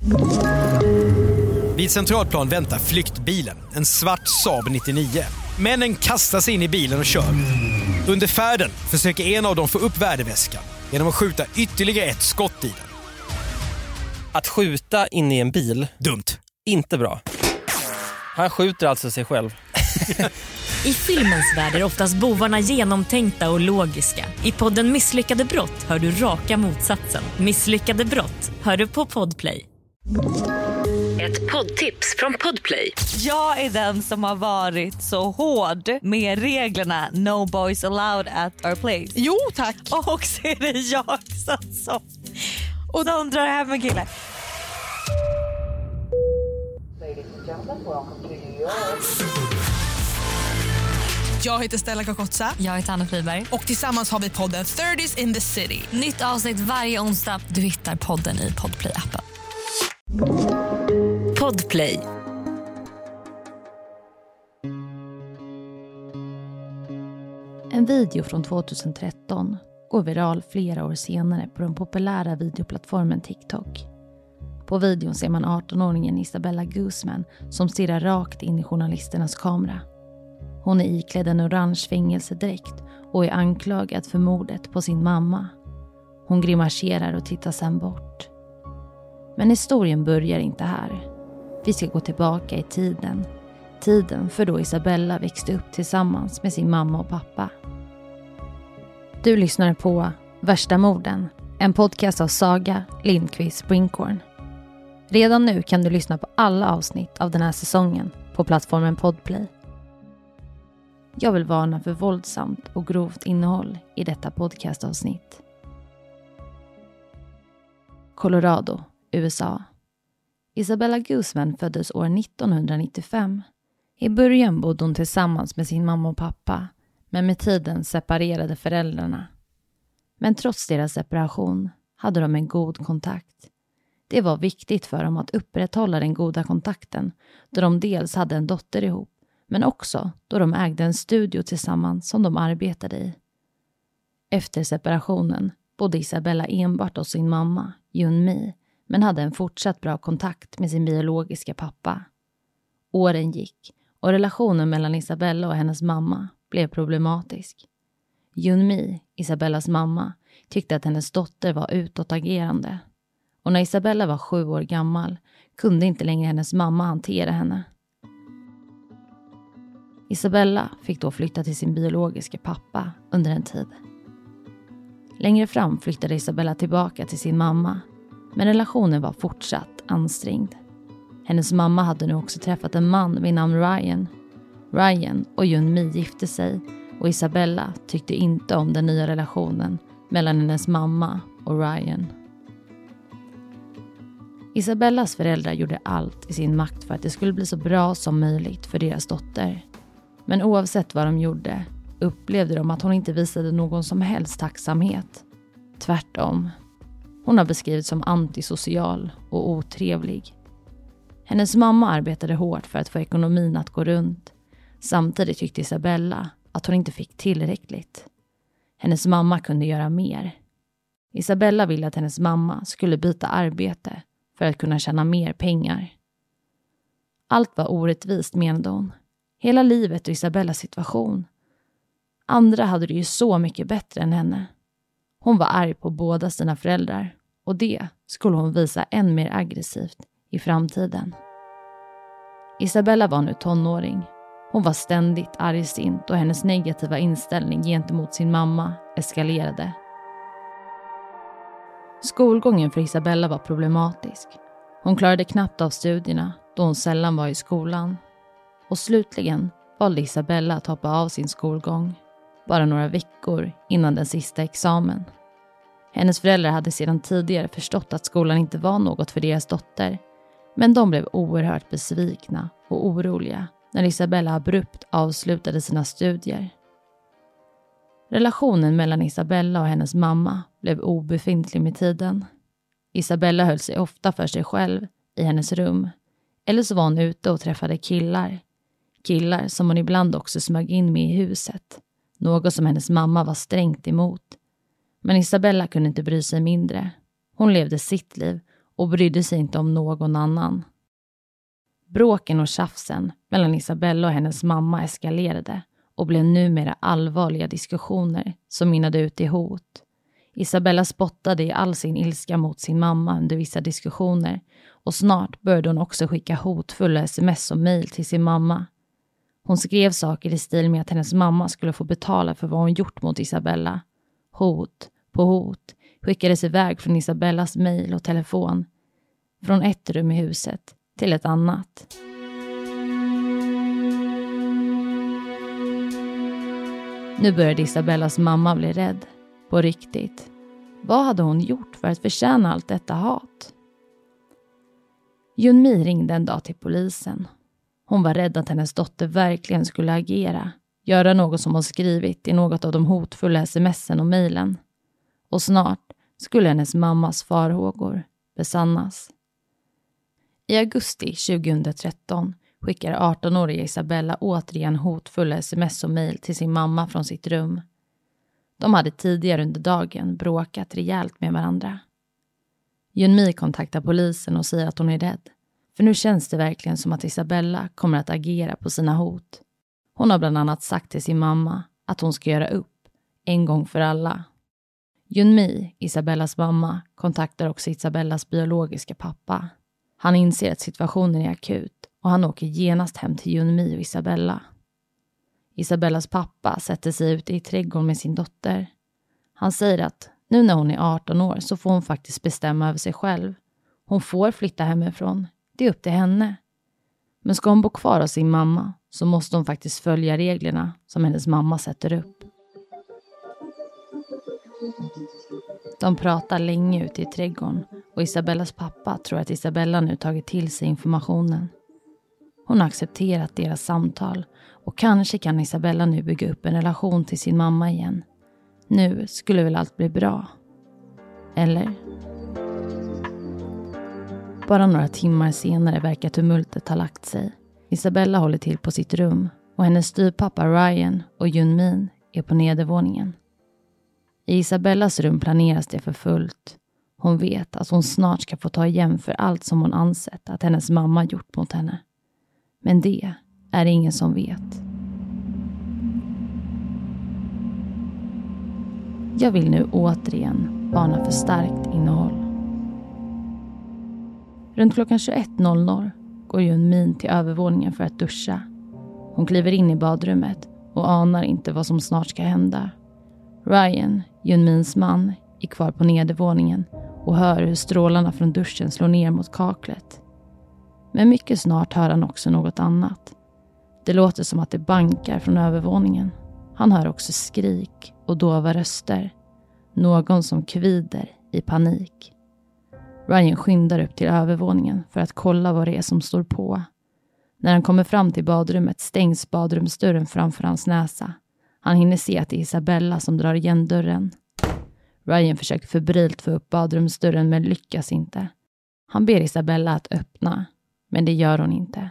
Vid Centralplan väntar flyktbilen, en svart Saab 99. Männen kastar sig in i bilen och kör. Under färden försöker en av dem få upp värdeväskan genom att skjuta ytterligare ett skott i den. Att skjuta in i en bil, dumt. Inte bra. Han skjuter alltså sig själv. I filmens värld är oftast bovarna genomtänkta och logiska. I podden Misslyckade brott hör du raka motsatsen. Misslyckade brott hör du på Podplay. Ett poddtips från Podplay. Jag är den som har varit så hård med reglerna No boys allowed at our place. Jo, tack. Och så är det jag som och de drar hem en kille. Jag heter Stella Kakotsa. Jag heter Anna Friberg. Och tillsammans har vi podden 30s in the city. Nytt avsnitt varje onsdag. Du hittar podden i Podplay-appen. Podplay. En video från 2013 går viral flera år senare på den populära videoplattformen TikTok. På videon ser man 18-åringen Isabella Guzman som stirrar rakt in i journalisternas kamera. Hon är iklädd en orange fängelsedräkt och är anklagad för mordet på sin mamma. Hon grimaserar och tittar sedan bort. Men historien börjar inte här. Vi ska gå tillbaka i tiden. Tiden för då Isabella växte upp tillsammans med sin mamma och pappa. Du lyssnar på Värsta morden, en podcast av Saga Lindqvist Brinkhorn. Redan nu kan du lyssna på alla avsnitt av den här säsongen på plattformen Podplay. Jag vill varna för våldsamt och grovt innehåll i detta podcastavsnitt. Colorado, USA. Isabella Guzman föddes år 1995. I början bodde hon tillsammans med sin mamma och pappa, men med tiden separerade föräldrarna. Men trots deras separation hade de en god kontakt. Det var viktigt för dem att upprätthålla den goda kontakten, då de dels hade en dotter ihop, men också då de ägde en studio tillsammans som de arbetade i. Efter separationen bodde Isabella enbart hos sin mamma, Yun-Mi, men hade en fortsatt bra kontakt med sin biologiska pappa. Åren gick och relationen mellan Isabella och hennes mamma blev problematisk. Yun-Mi, Isabellas mamma, tyckte att hennes dotter var utåtagerande. Och när Isabella var 7 år gammal kunde inte längre hennes mamma hantera henne. Isabella fick då flytta till sin biologiska pappa under en tid. Längre fram flyttade Isabella tillbaka till sin mamma, men relationen var fortsatt ansträngd. Hennes mamma hade nu också träffat en man vid namn Ryan. Ryan och Yun-Mi gifte sig och Isabella tyckte inte om den nya relationen mellan hennes mamma och Ryan. Isabellas föräldrar gjorde allt i sin makt för att det skulle bli så bra som möjligt för deras dotter. Men oavsett vad de gjorde upplevde de att hon inte visade någon som helst tacksamhet. Tvärtom. Hon har beskrivits som antisocial och otrevlig. Hennes mamma arbetade hårt för att få ekonomin att gå runt. Samtidigt tyckte Isabella att hon inte fick tillräckligt. Hennes mamma kunde göra mer. Isabella ville att hennes mamma skulle byta arbete för att kunna tjäna mer pengar. Allt var orättvist, menade hon. Hela livet och Isabellas situation. Andra hade det ju så mycket bättre än henne. Hon var arg på båda sina föräldrar och det skulle hon visa än mer aggressivt i framtiden. Isabella var nu tonåring. Hon var ständigt argsint och hennes negativa inställning gentemot sin mamma eskalerade. Skolgången för Isabella var problematisk. Hon klarade knappt av studierna då hon sällan var i skolan. Och slutligen valde Isabella att hoppa av sin skolgång. Bara några veckor innan den sista examen. Hennes föräldrar hade sedan tidigare förstått att skolan inte var något för deras dotter. Men de blev oerhört besvikna och oroliga när Isabella abrupt avslutade sina studier. Relationen mellan Isabella och hennes mamma blev obefintlig med tiden. Isabella höll sig ofta för sig själv i hennes rum. Eller så var hon ute och träffade killar. Killar som hon ibland också smög in med i huset. Något som hennes mamma var strängt emot. Men Isabella kunde inte bry sig mindre. Hon levde sitt liv och brydde sig inte om någon annan. Bråken och tjafsen mellan Isabella och hennes mamma eskalerade och blev numera allvarliga diskussioner som mynnade ut i hot. Isabella spottade i all sin ilska mot sin mamma under vissa diskussioner och snart började hon också skicka hotfulla sms och mejl till sin mamma. Hon skrev saker i stil med att hennes mamma skulle få betala för vad hon gjort mot Isabella. Hot på hot skickades iväg från Isabellas mejl och telefon. Från ett rum i huset till ett annat. Nu började Isabellas mamma bli rädd. På riktigt. Vad hade hon gjort för att förtjäna allt detta hat? Junmi ringde en dag till polisen. Hon var rädd att hennes dotter verkligen skulle agera. Göra något som hon skrivit i något av de hotfulla sms'en och mejlen. Och snart skulle hennes mammas farhågor besannas. I augusti 2013 skickar 18-åriga Isabella återigen hotfulla sms och mejl till sin mamma från sitt rum. De hade tidigare under dagen bråkat rejält med varandra. Junmi kontaktar polisen och säger att hon är rädd. För nu känns det verkligen som att Isabella kommer att agera på sina hot. Hon har bland annat sagt till sin mamma att hon ska göra upp en gång för alla. Junmi, Isabellas mamma, kontaktar också Isabellas biologiska pappa. Han inser att situationen är akut och han åker genast hem till Junmi och Isabella. Isabellas pappa sätter sig ute i trädgården med sin dotter. Han säger att nu när hon är 18 år så får hon faktiskt bestämma över sig själv. Hon får flytta hemifrån. Det är upp till henne. Men ska hon bo kvar hos sin mamma så måste hon faktiskt följa reglerna som hennes mamma sätter upp. De pratar länge ute i trädgården och Isabellas pappa tror att Isabella nu tagit till sig informationen. Hon har accepterat deras samtal och kanske kan Isabella nu bygga upp en relation till sin mamma igen. Nu skulle väl allt bli bra. Eller? Bara några timmar senare verkar tumultet ha lagt sig. Isabella håller till på sitt rum och hennes styvpappa Ryan och Junmin är på nedervåningen. I Isabellas rum planeras det för fullt. Hon vet att hon snart ska få ta igen för allt som hon ansett att hennes mamma gjort mot henne. Men det är ingen som vet. Jag vill nu återigen varna för starkt innehåll. Runt klockan 21.00 går Junmin till övervåningen för att duscha. Hon kliver in i badrummet och anar inte vad som snart ska hända. Ryan, Junmins man, är kvar på nedervåningen och hör hur strålarna från duschen slår ner mot kaklet. Men mycket snart hör han också något annat. Det låter som att det bankar från övervåningen. Han hör också skrik och dova röster. Någon som kvider i panik. Ryan skyndar upp till övervåningen för att kolla vad det är som står på. När han kommer fram till badrummet stängs badrumsdörren framför hans näsa. Han hinner se att det är Isabella som drar igen dörren. Ryan försöker febrilt få upp badrumsdörren men lyckas inte. Han ber Isabella att öppna, men det gör hon inte.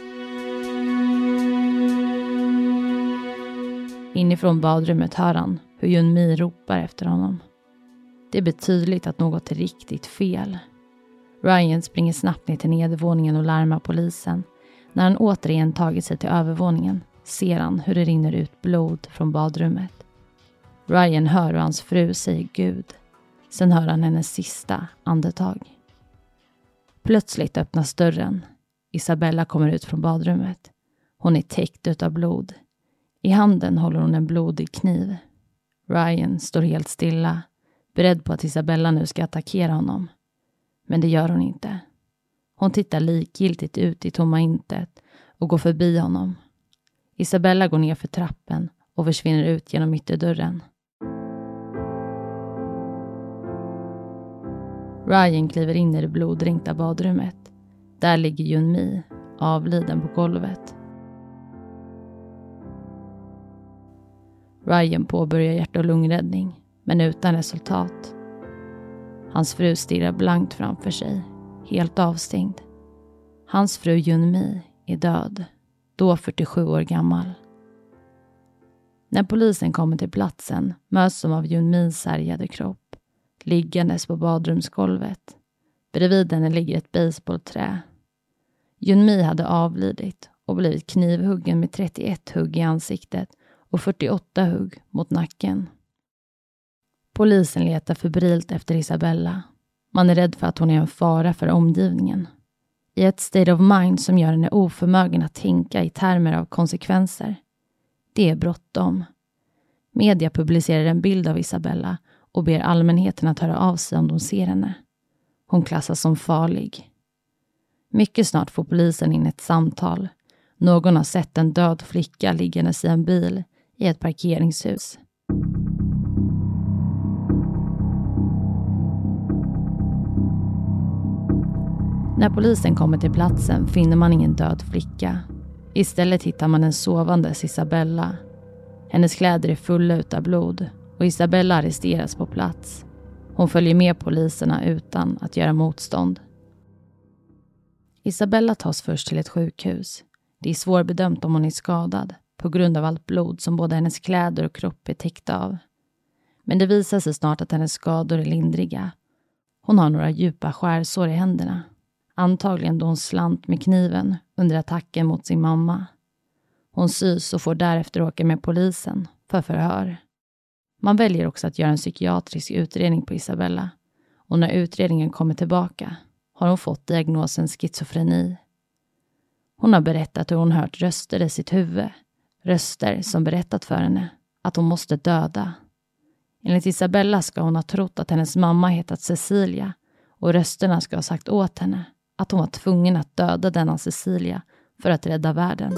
Inifrån badrummet hör han hur Junmi ropar efter honom. Det blir tydligt att något är riktigt fel. Ryan springer snabbt ner till nedervåningen och larmar polisen. När han återigen tagit sig till övervåningen ser han hur det rinner ut blod från badrummet. Ryan hör hur hans fru säger Gud. Sen hör han hennes sista andetag. Plötsligt öppnas dörren. Isabella kommer ut från badrummet. Hon är täckt utav blod. I handen håller hon en blodig kniv. Ryan står helt stilla, beredd på att Isabella nu ska attackera honom. Men det gör hon inte. Hon tittar likgiltigt ut i tomma intet och går förbi honom. Isabella går ner för trappen och försvinner ut genom ytterdörren. Ryan kliver in i det bloddränkta badrummet. Där ligger Junmi, avliden på golvet. Ryan påbörjar hjärt- och lungräddning, men utan resultat. Hans fru stirrar blankt framför sig, helt avstängd. Hans fru Junmi är död, då 47 år gammal. När polisen kommer till platsen möts de av Junmis sargade kropp, liggandes på badrumsgolvet. Bredvid henne ligger ett baseballträ. Junmi hade avlidit och blivit knivhuggen med 31 hugg i ansiktet och 48 hugg mot nacken. Polisen letar febrilt efter Isabella. Man är rädd för att hon är en fara för omgivningen. I ett state of mind som gör henne oförmögen att tänka i termer av konsekvenser. Det är bråttom. Media publicerar en bild av Isabella och ber allmänheten att höra av sig om de ser henne. Hon klassas som farlig. Mycket snart får polisen in ett samtal. Någon har sett en död flicka liggandes i en bil i ett parkeringshus. När polisen kommer till platsen finner man ingen död flicka. Istället hittar man en sovande Isabella. Hennes kläder är fulla utav blod och Isabella arresteras på plats. Hon följer med poliserna utan att göra motstånd. Isabella tas först till ett sjukhus. Det är svårbedömt om hon är skadad på grund av allt blod som både hennes kläder och kropp är täckta av. Men det visar sig snart att hennes skador är lindriga. Hon har några djupa skärsår i händerna. Antagligen då hon slant med kniven under attacken mot sin mamma. Hon sys och får därefter åka med polisen för förhör. Man väljer också att göra en psykiatrisk utredning på Isabella. Och när utredningen kommer tillbaka har hon fått diagnosen schizofreni. Hon har berättat hur hon hört röster i sitt huvud. Röster som berättat för henne att hon måste döda. Enligt Isabella ska hon ha trott att hennes mamma hetat Cecilia. Och rösterna ska ha sagt åt henne att hon var tvungen att döda denna Cecilia för att rädda världen.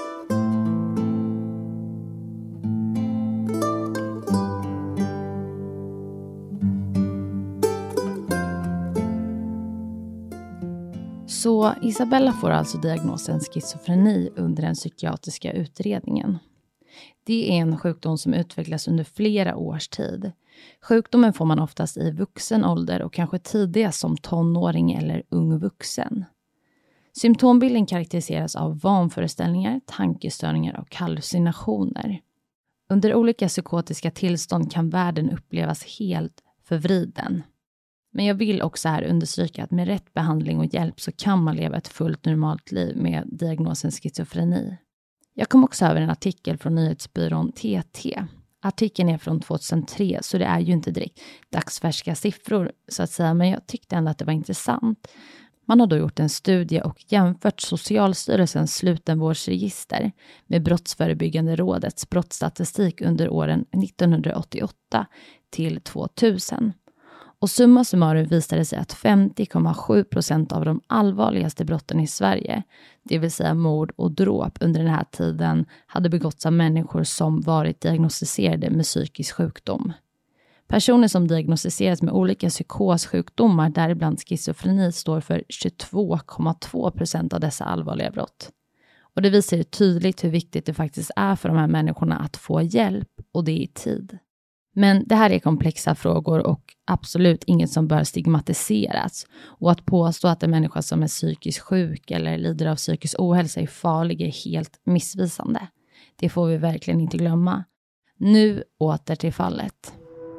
Så Isabella får alltså diagnosen schizofreni under den psykiatriska utredningen. Det är en sjukdom som utvecklas under flera års tid. Sjukdomen får man oftast i vuxen ålder och kanske tidigast som tonåring eller ung vuxen. Symptombilden karaktäriseras av vanföreställningar, tankestörningar och hallucinationer. Under olika psykotiska tillstånd kan världen upplevas helt förvriden. Men jag vill också här understryka att med rätt behandling och hjälp så kan man leva ett fullt normalt liv med diagnosen schizofreni. Jag kom också över en artikel från nyhetsbyrån TT. Artikeln är från 2003 så det är ju inte direkt dagsfärska siffror så att säga, men jag tyckte ändå att det var intressant. Man har då gjort en studie och jämfört Socialstyrelsens slutenvårdsregister med Brottsförebyggande rådets brottsstatistik under åren 1988 till 2000. Och summa summarum visade sig att 50,7% av de allvarligaste brotten i Sverige, det vill säga mord och dråp under den här tiden, hade begåtts av människor som varit diagnostiserade med psykisk sjukdom. Personer som diagnostiserats med olika psykossjukdomar, däribland schizofreni, står för 22,2% av dessa allvarliga brott. Och det visar tydligt hur viktigt det faktiskt är för de här människorna att få hjälp, och det i tid. Men det här är komplexa frågor och absolut inget som bör stigmatiseras. Och att påstå att en människa som är psykiskt sjuk eller lider av psykisk ohälsa är farlig är helt missvisande. Det får vi verkligen inte glömma. Nu åter till fallet.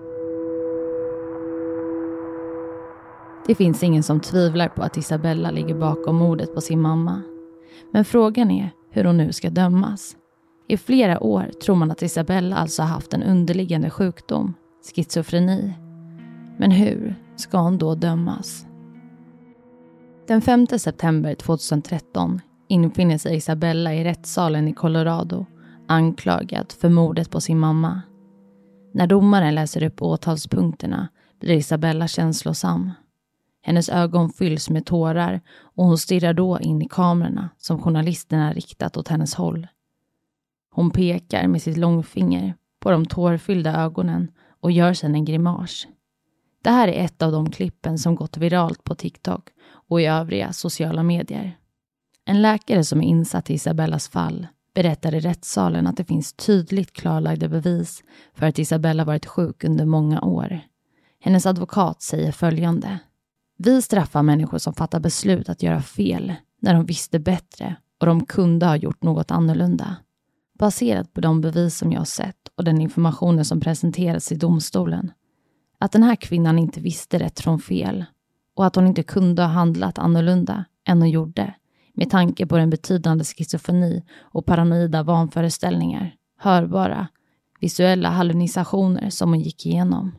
Det finns ingen som tvivlar på att Isabella ligger bakom mordet på sin mamma. Men frågan är hur hon nu ska dömas. I flera år tror man att Isabella alltså har haft en underliggande sjukdom, schizofreni. Men hur ska hon då dömas? Den 5 september 2013 infinner sig Isabella i rättssalen i Colorado, anklagad för mordet på sin mamma. När domaren läser upp åtalspunkterna blir Isabella känslosam. Hennes ögon fylls med tårar och hon stirrar då in i kamerorna som journalisterna riktat åt hennes håll. Hon pekar med sitt långfinger på de tårfyllda ögonen och gör sedan en grimas. Det här är ett av de klippen som gått viralt på TikTok och i övriga sociala medier. En läkare som är insatt i Isabellas fall berättar i rättssalen att det finns tydligt klarlagda bevis för att Isabella varit sjuk under många år. Hennes advokat säger följande: "Vi straffar människor som fattar beslut att göra fel när de visste bättre och de kunde ha gjort något annorlunda. Baserat på de bevis som jag har sett och den informationen som presenterats i domstolen. Att den här kvinnan inte visste rätt från fel och att hon inte kunde ha handlat annorlunda än hon gjorde med tanke på den betydande schizofreni och paranoida vanföreställningar, hörbara, visuella hallucinationer som hon gick igenom.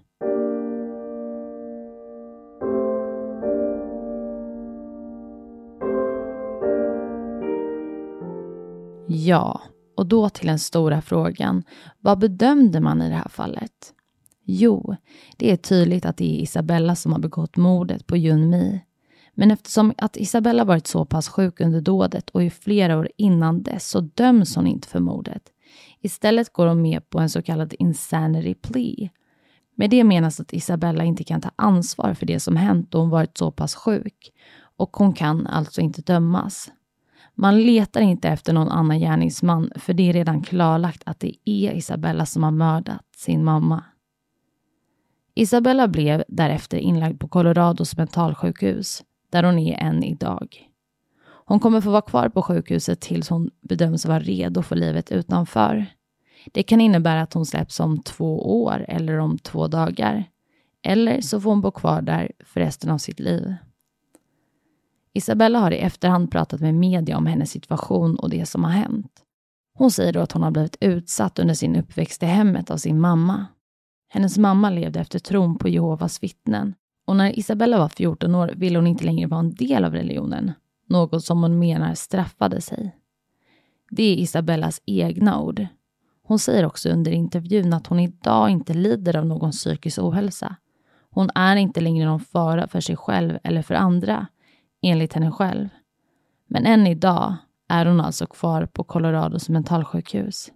Ja, och då till den stora frågan. Vad bedömde man i det här fallet? Jo, det är tydligt att det är Isabella som har begått mordet på Jun-Mi. Men eftersom att Isabella varit så pass sjuk under dådet och i flera år innan dess så döms hon inte för mordet. Istället går hon med på en så kallad insanity plea. Med det menas att Isabella inte kan ta ansvar för det som hänt då hon varit så pass sjuk. Och hon kan alltså inte dömas. Man letar inte efter någon annan gärningsman för det är redan klarlagt att det är Isabella som har mördat sin mamma. Isabella blev därefter inlagd på Colorados mentalsjukhus där hon är än idag. Hon kommer få vara kvar på sjukhuset tills hon bedöms vara redo för livet utanför. Det kan innebära att hon släpps om 2 år eller om 2 dagar. Eller så får hon bo kvar där för resten av sitt liv. Isabella har i efterhand pratat med media om hennes situation och det som har hänt. Hon säger då att hon har blivit utsatt under sin uppväxt i hemmet av sin mamma. Hennes mamma levde efter tron på Jehovas vittnen. Och när Isabella var 14 år ville hon inte längre vara en del av religionen. Något som hon menar straffade sig. Det är Isabellas egna ord. Hon säger också under intervjun att hon idag inte lider av någon psykisk ohälsa. Hon är inte längre någon fara för sig själv eller för andra, enligt henne själv. Men än idag är hon alltså kvar på Colorados mentalsjukhus.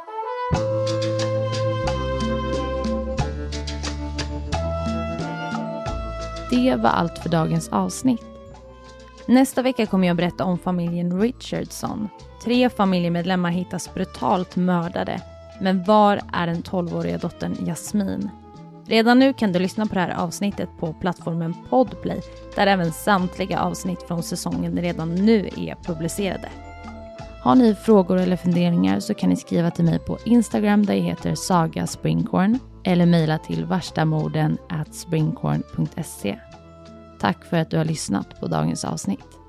Det var allt för dagens avsnitt. Nästa vecka kommer jag berätta om familjen Richardson. 3 familjemedlemmar hittas brutalt mördade. Men var är den 12-åriga dottern Jasmin? Redan nu kan du lyssna på det här avsnittet på plattformen Podplay, där även samtliga avsnitt från säsongen redan nu är publicerade. Har ni frågor eller funderingar så kan ni skriva till mig på Instagram där jag heter Saga Springkorn eller mejla till varstamorden@springkorn.se. Tack för att du har lyssnat på dagens avsnitt.